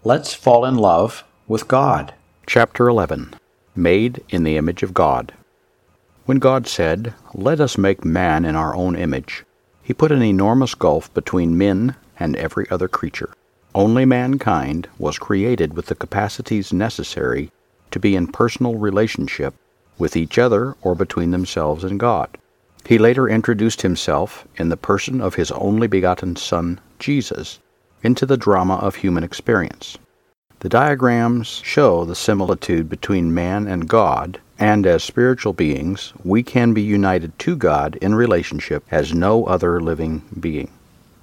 Let's fall in love with God. Chapter 11. Made in the Image of God. When God said, "Let us make man in our own image," He put an enormous gulf between men and every other creature. Only mankind was created with the capacities necessary to be in personal relationship with each other or between themselves and God. He later introduced Himself in the person of His only begotten Son, Jesus, into the drama of human experience. The diagrams show the similitude between man and God, and as spiritual beings, we can be united to God in relationship as no other living being.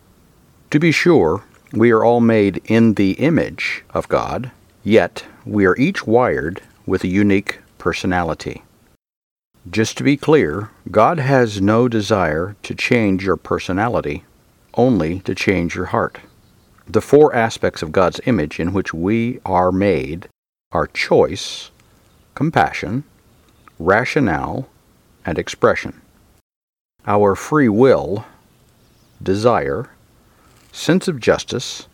To be sure, we are all made in the image of God, yet we are each wired with a unique personality. Just to be clear, God has no desire to change your personality, only to change your heart. The four aspects of God's image in which we are made are choice, compassion, rationale, and expression. Our free will, desire, sense of justice,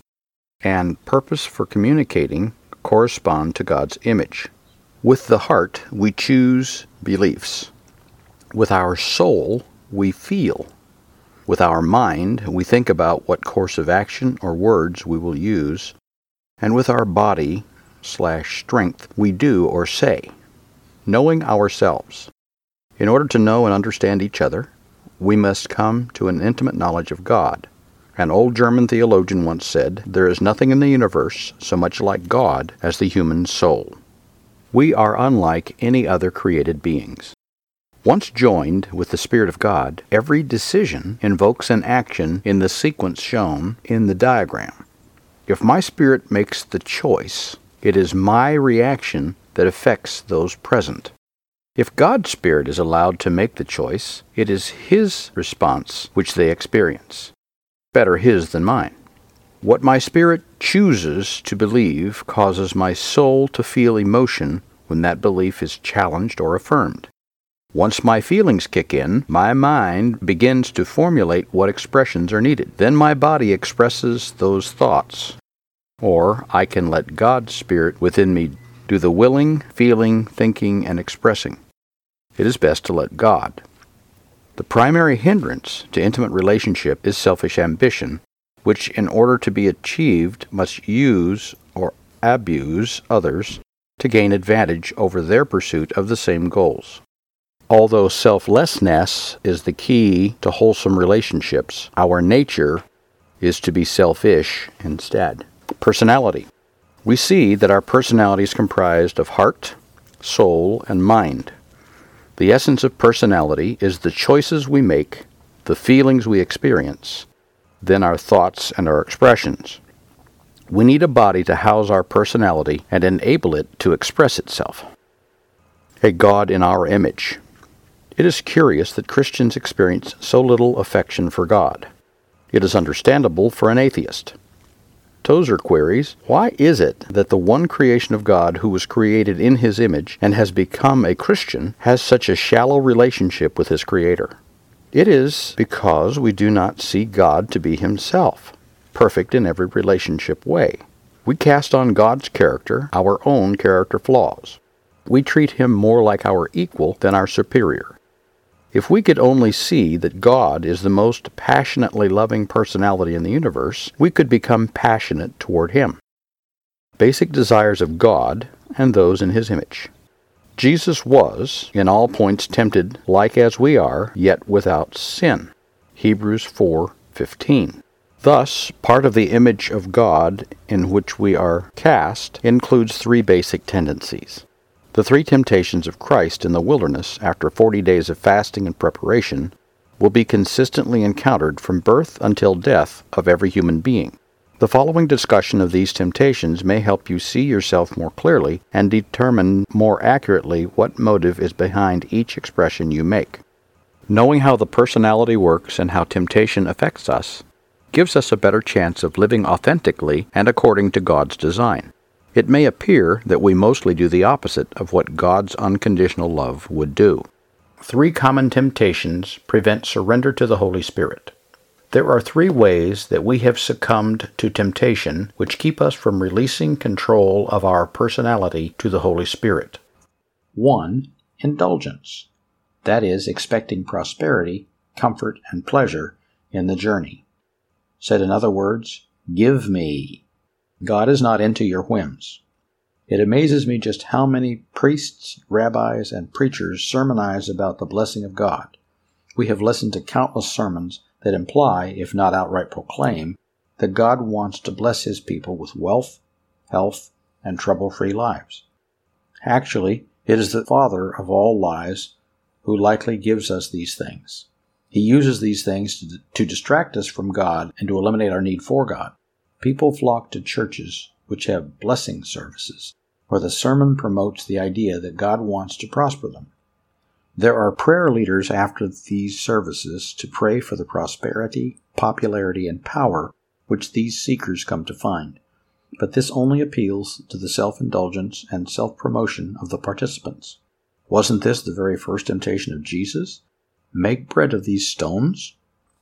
and purpose for communicating correspond to God's image. With the heart, we choose beliefs. With our soul, we feel. With our mind, we think about what course of action or words we will use. And with our body/strength, we do or say. Knowing ourselves. In order to know and understand each other, we must come to an intimate knowledge of God. An old German theologian once said, "There is nothing in the universe so much like God as the human soul." We are unlike any other created beings. Once joined with the Spirit of God, every decision invokes an action in the sequence shown in the diagram. If my spirit makes the choice, it is my reaction that affects those present. If God's Spirit is allowed to make the choice, it is His response which they experience. Better His than mine. What my spirit chooses to believe causes my soul to feel emotion when that belief is challenged or affirmed. Once my feelings kick in, my mind begins to formulate what expressions are needed. Then my body expresses those thoughts. Or I can let God's Spirit within me do the willing, feeling, thinking, and expressing. It is best to let God. The primary hindrance to intimate relationship is selfish ambition, which in order to be achieved must use or abuse others to gain advantage over their pursuit of the same goals. Although selflessness is the key to wholesome relationships, our nature is to be selfish instead. Personality. We see that our personality is comprised of heart, soul, and mind. The essence of personality is the choices we make, the feelings we experience, then our thoughts and our expressions. We need a body to house our personality and enable it to express itself. A God in our image. It is curious that Christians experience so little affection for God. It is understandable for an atheist. Tozer queries, why is it that the one creation of God who was created in His image and has become a Christian has such a shallow relationship with His Creator? It is because we do not see God to be Himself, perfect in every relationship way. We cast on God's character our own character flaws. We treat Him more like our equal than our superior. If we could only see that God is the most passionately loving personality in the universe, we could become passionate toward Him. Basic desires of God and those in His image. Jesus was, in all points tempted like as we are, yet without sin. Hebrews 4:15. Thus, part of the image of God in which we are cast includes three basic tendencies. The three temptations of Christ in the wilderness after 40 days of fasting and preparation will be consistently encountered from birth until death of every human being. The following discussion of these temptations may help you see yourself more clearly and determine more accurately what motive is behind each expression you make. Knowing how the personality works and how temptation affects us gives us a better chance of living authentically and according to God's design. It may appear that we mostly do the opposite of what God's unconditional love would do. 3 common temptations prevent surrender to the Holy Spirit. There are 3 ways that we have succumbed to temptation which keep us from releasing control of our personality to the Holy Spirit. 1. Indulgence. That is, expecting prosperity, comfort, and pleasure in the journey. Said in other words, give me. God is not into your whims. It amazes me just how many priests, rabbis, and preachers sermonize about the blessing of God. We have listened to countless sermons that imply, if not outright proclaim, that God wants to bless His people with wealth, health, and trouble-free lives. Actually, it is the father of all lies who likely gives us these things. He uses these things to distract us from God and to eliminate our need for God. People flock to churches which have blessing services, where the sermon promotes the idea that God wants to prosper them. There are prayer leaders after these services to pray for the prosperity, popularity, and power which these seekers come to find. But this only appeals to the self-indulgence and self-promotion of the participants. Wasn't this the very first temptation of Jesus? Make bread of these stones?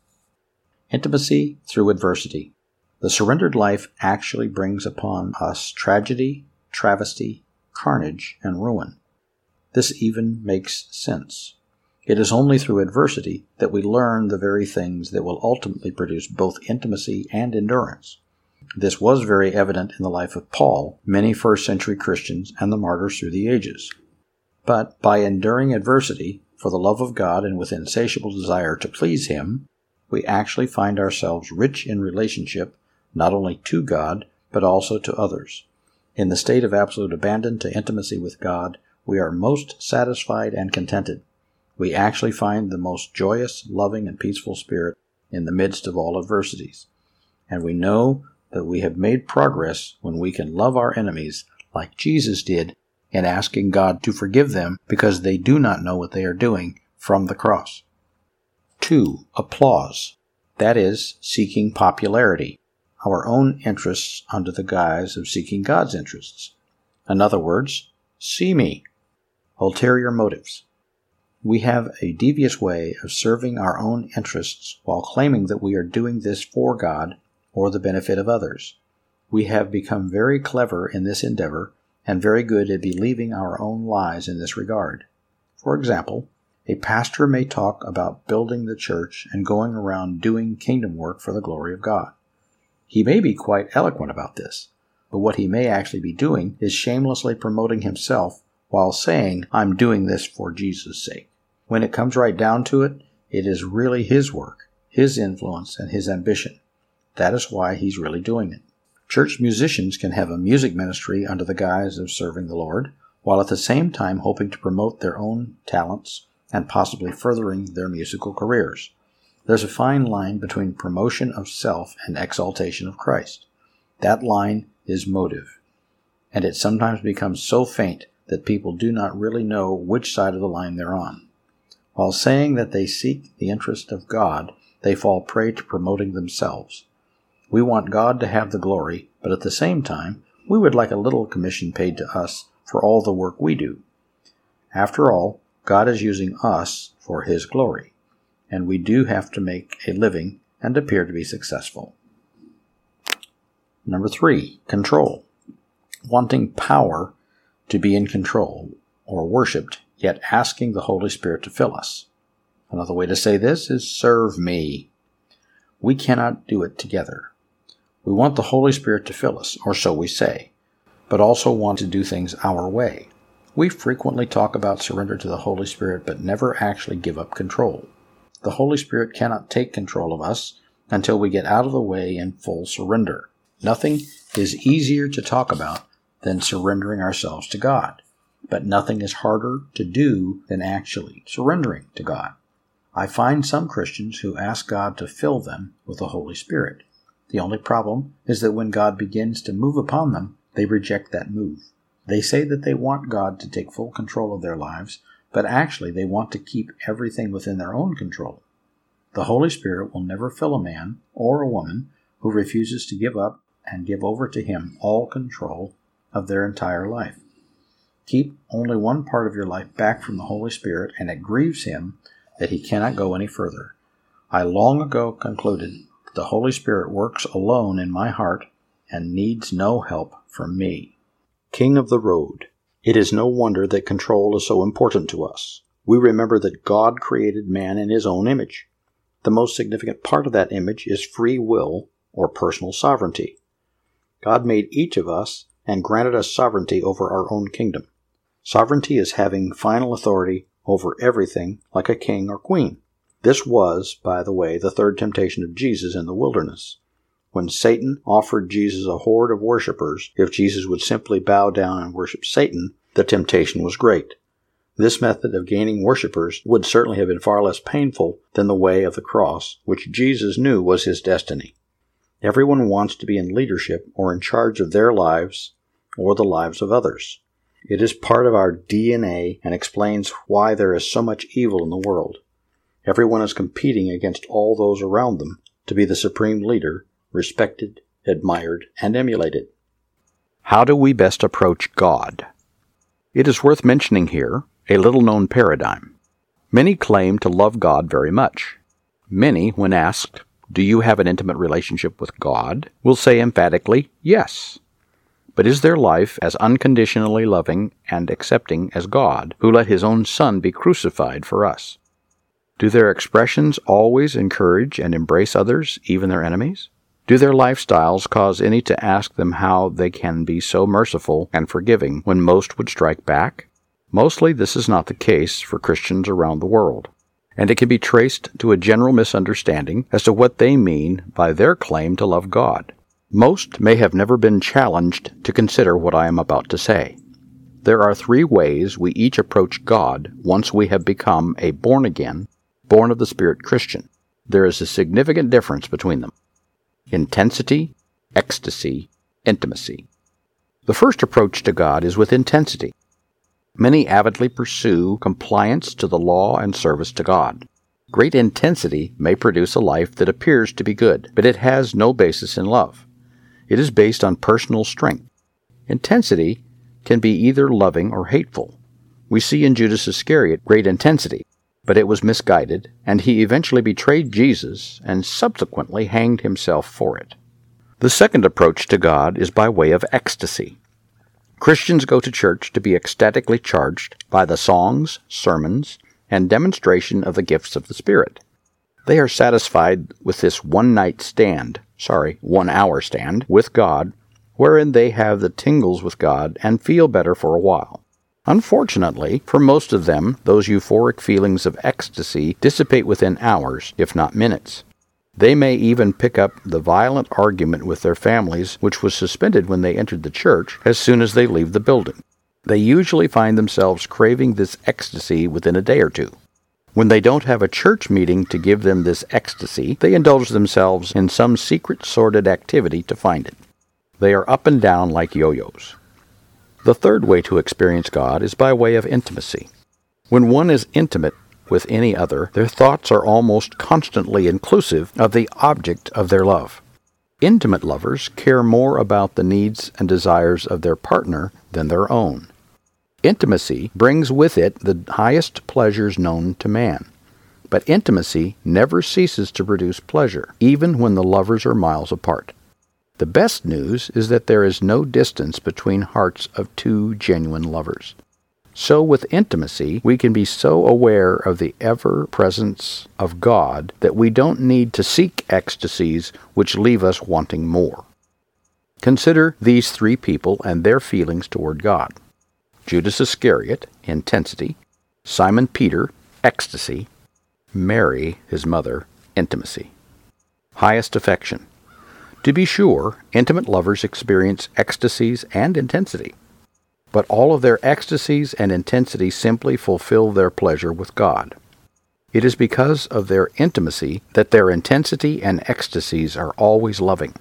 Intimacy through adversity. The surrendered life actually brings upon us tragedy, travesty, carnage, and ruin. This even makes sense. It is only through adversity that we learn the very things that will ultimately produce both intimacy and endurance. This was very evident in the life of Paul, many first-century Christians, and the martyrs through the ages. But by enduring adversity for the love of God and with insatiable desire to please Him, we actually find ourselves rich in relationship not only to God, but also to others. In the state of absolute abandon to intimacy with God, we are most satisfied and contented. We actually find the most joyous, loving, and peaceful spirit in the midst of all adversities. And we know that we have made progress when we can love our enemies like Jesus did in asking God to forgive them because they do not know what they are doing from the cross. 2. Applause. That is, seeking popularity, our own interests under the guise of seeking God's interests. In other words, see me. Ulterior motives. We have a devious way of serving our own interests while claiming that we are doing this for God or the benefit of others. We have become very clever in this endeavor and very good at believing our own lies in this regard. For example, a pastor may talk about building the church and going around doing kingdom work for the glory of God. He may be quite eloquent about this, but what he may actually be doing is shamelessly promoting himself while saying, I'm doing this for Jesus' sake. When it comes right down to it, it is really his work, his influence, and his ambition. That is why he's really doing it. Church musicians can have a music ministry under the guise of serving the Lord, while at the same time hoping to promote their own talents and possibly furthering their musical careers. There's a fine line between promotion of self and exaltation of Christ. That line is motive, and it sometimes becomes so faint that people do not really know which side of the line they're on. While saying that they seek the interest of God, they fall prey to promoting themselves. We want God to have the glory, but at the same time, we would like a little commission paid to us for all the work we do. After all, God is using us for His glory, and we do have to make a living and appear to be successful. Number 3, control. Wanting power to be in control or worshipped, yet asking the Holy Spirit to fill us. Another way to say this is serve me. We cannot do it together. We want the Holy Spirit to fill us, or so we say, but also want to do things our way. We frequently talk about surrender to the Holy Spirit, but never actually give up control. The Holy Spirit cannot take control of us until we get out of the way in full surrender. Nothing is easier to talk about than surrendering ourselves to God, but nothing is harder to do than actually surrendering to God. I find some Christians who ask God to fill them with the Holy Spirit. The only problem is that when God begins to move upon them, they reject that move. They say that they want God to take full control of their lives, but actually they want to keep everything within their own control. The Holy Spirit will never fill a man or a woman who refuses to give up and give over to Him all control of their entire life. Keep only one part of your life back from the Holy Spirit, and it grieves Him that He cannot go any further. I long ago concluded that the Holy Spirit works alone in my heart and needs no help from me. King of the road. It is no wonder that control is so important to us. We remember that God created man in his own image. The most significant part of that image is free will or personal sovereignty. God made each of us and granted us sovereignty over our own kingdom. Sovereignty is having final authority over everything like a king or queen. This was, by the way, the third temptation of Jesus in the wilderness. When Satan offered Jesus a horde of worshippers, if Jesus would simply bow down and worship Satan, the temptation was great. This method of gaining worshippers would certainly have been far less painful than the way of the cross, which Jesus knew was his destiny. Everyone wants to be in leadership or in charge of their lives or the lives of others. It is part of our DNA and explains why there is so much evil in the world. Everyone is competing against all those around them to be the supreme leader, respected, admired, and emulated. How do we best approach God? It is worth mentioning here a little-known paradigm. Many claim to love God very much. Many, when asked, "Do you have an intimate relationship with God?" will say emphatically, "Yes." But is their life as unconditionally loving and accepting as God, who let his own Son be crucified for us? Do their expressions always encourage and embrace others, even their enemies? Do their lifestyles cause any to ask them how they can be so merciful and forgiving when most would strike back? Mostly this is not the case for Christians around the world, and it can be traced to a general misunderstanding as to what they mean by their claim to love God. Most may have never been challenged to consider what I am about to say. There are 3 ways we each approach God once we have become a born-again, born of the Spirit Christian. There is a significant difference between them. Intensity, ecstasy, intimacy. The first approach to God is with intensity. Many avidly pursue compliance to the law and service to God. Great intensity may produce a life that appears to be good, but it has no basis in love. It is based on personal strength. Intensity can be either loving or hateful. We see in Judas Iscariot great intensity, but it was misguided, and he eventually betrayed Jesus and subsequently hanged himself for it. The second approach to God is by way of ecstasy. Christians go to church to be ecstatically charged by the songs, sermons, and demonstration of the gifts of the Spirit. They are satisfied with this one-hour stand with God, wherein they have the tingles with God and feel better for a while. Unfortunately, for most of them, those euphoric feelings of ecstasy dissipate within hours, if not minutes. They may even pick up the violent argument with their families, which was suspended when they entered the church, as soon as they leave the building. They usually find themselves craving this ecstasy within a day or two. When they don't have a church meeting to give them this ecstasy, they indulge themselves in some secret sordid activity to find it. They are up and down like yo-yos. The third way to experience God is by way of intimacy. When one is intimate with any other, their thoughts are almost constantly inclusive of the object of their love. Intimate lovers care more about the needs and desires of their partner than their own. Intimacy brings with it the highest pleasures known to man. But intimacy never ceases to produce pleasure, even when the lovers are miles apart. The best news is that there is no distance between hearts of 2 genuine lovers. So with intimacy, we can be so aware of the ever-presence of God that we don't need to seek ecstasies which leave us wanting more. Consider these 3 people and their feelings toward God. Judas Iscariot, intensity; Simon Peter, ecstasy; Mary, his mother, intimacy. Highest affection. To be sure, intimate lovers experience ecstasies and intensity, but all of their ecstasies and intensity simply fulfill their pleasure with God. It is because of their intimacy that their intensity and ecstasies are always loving.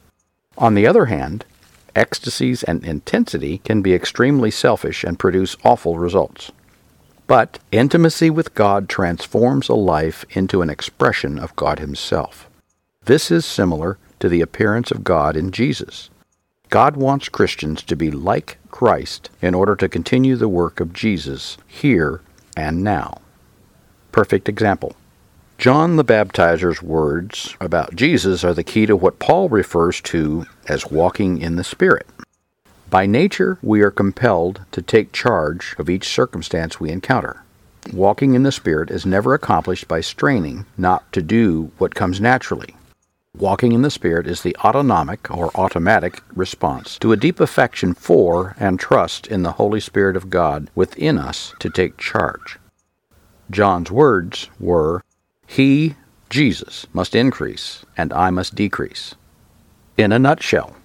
On the other hand, ecstasies and intensity can be extremely selfish and produce awful results. But intimacy with God transforms a life into an expression of God Himself. This is similar to the appearance of God in Jesus. God wants Christians to be like Christ in order to continue the work of Jesus here and now. Perfect example. John the Baptizer's words about Jesus are the key to what Paul refers to as walking in the Spirit. By nature, we are compelled to take charge of each circumstance we encounter. Walking in the Spirit is never accomplished by straining not to do what comes naturally. Walking in the Spirit is the autonomic or automatic response to a deep affection for and trust in the Holy Spirit of God within us to take charge. John's words were, "He, Jesus, must increase, and I must decrease." In a nutshell.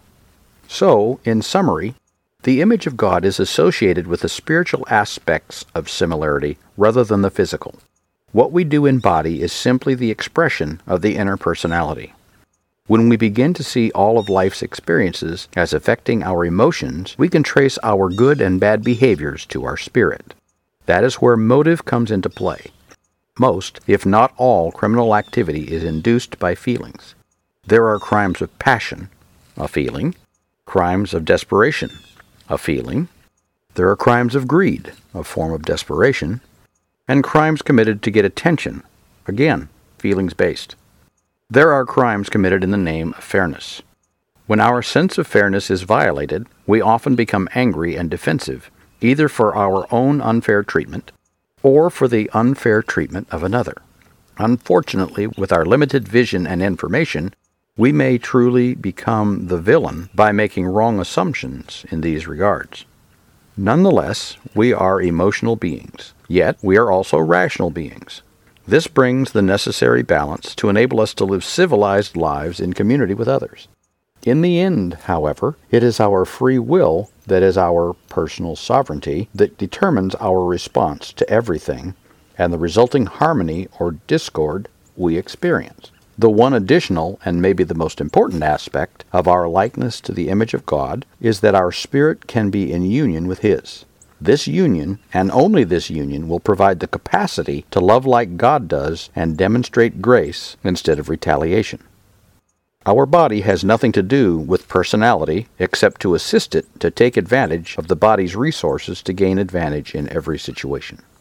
So, in summary, the image of God is associated with the spiritual aspects of similarity rather than the physical. What we do in body is simply the expression of the inner personality. When we begin to see all of life's experiences as affecting our emotions, we can trace our good and bad behaviors to our spirit. That is where motive comes into play. Most, if not all, criminal activity is induced by feelings. There are crimes of passion, a feeling, crimes of desperation, a feeling. There are crimes of greed, a form of desperation, and crimes committed to get attention, again, feelings-based. There are crimes committed in the name of fairness. When our sense of fairness is violated, we often become angry and defensive, either for our own unfair treatment or for the unfair treatment of another. Unfortunately, with our limited vision and information, we may truly become the villain by making wrong assumptions in these regards. Nonetheless, we are emotional beings, yet we are also rational beings. This brings the necessary balance to enable us to live civilized lives in community with others. In the end, however, it is our free will that is our personal sovereignty that determines our response to everything and the resulting harmony or discord we experience. The one additional, and maybe the most important aspect of our likeness to the image of God is that our spirit can be in union with His. This union, and only this union, will provide the capacity to love like God does and demonstrate grace instead of retaliation. Our body has nothing to do with personality except to assist it to take advantage of the body's resources to gain advantage in every situation.